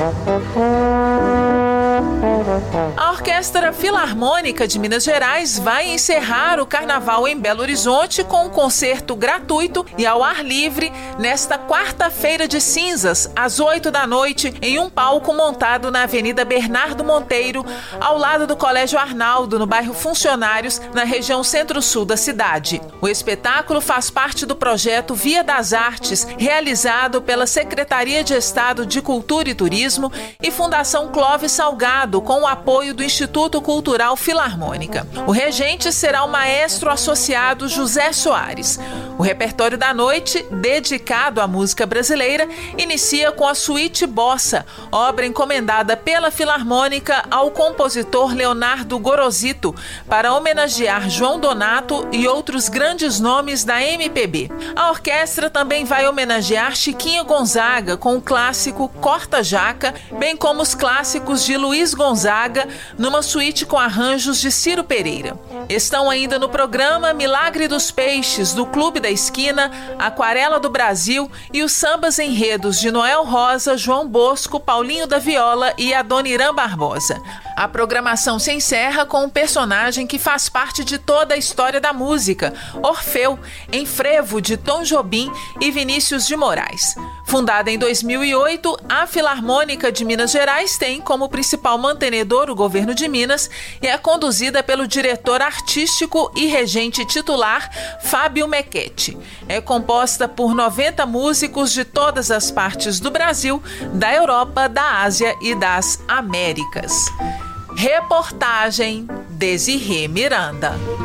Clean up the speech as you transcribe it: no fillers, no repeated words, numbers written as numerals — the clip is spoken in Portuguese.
A Orquestra Filarmônica de Minas Gerais vai encerrar o Carnaval em Belo Horizonte com um concerto gratuito e ao ar livre nesta quarta-feira de cinzas, às 8 da noite, em um palco montado na Avenida Bernardo Monteiro, ao lado do Colégio Arnaldo, no bairro Funcionários, na região centro-sul da cidade. O espetáculo faz parte do projeto Via das Artes, realizado pela Secretaria de Estado de Cultura e Turismo e Fundação Clóvis Salgado, com o apoio do Instituto Cultural Filarmônica. O regente será o maestro associado José Soares. O repertório da noite, dedicado à música brasileira, inicia com a Suíte Bossa, obra encomendada pela Filarmônica ao compositor Leonardo Gorosito, para homenagear João Donato e outros grandes nomes da MPB. A orquestra também vai homenagear Chiquinho Gonzaga com o clássico Corta Jaca, bem como os clássicos de Luiz Gonzaga, numa suíte com arranjos de Ciro Pereira. Estão ainda no programa Milagre dos Peixes, do Clube da Esquina, Aquarela do Brasil e os sambas enredos de Noel Rosa, João Bosco, Paulinho da Viola e Adoniran Barbosa. A programação se encerra com um personagem que faz parte de toda a história da música, Orfeu, em frevo de Tom Jobim e Vinícius de Moraes. Fundada em 2008, a Filarmônica de Minas Gerais tem como principal mantenedor o governo de Minas e é conduzida pelo diretor artístico e regente titular Fábio Mequetti. É composta por 90 músicos de todas as partes do Brasil, da Europa, da Ásia e das Américas. Reportagem Desirê Miranda.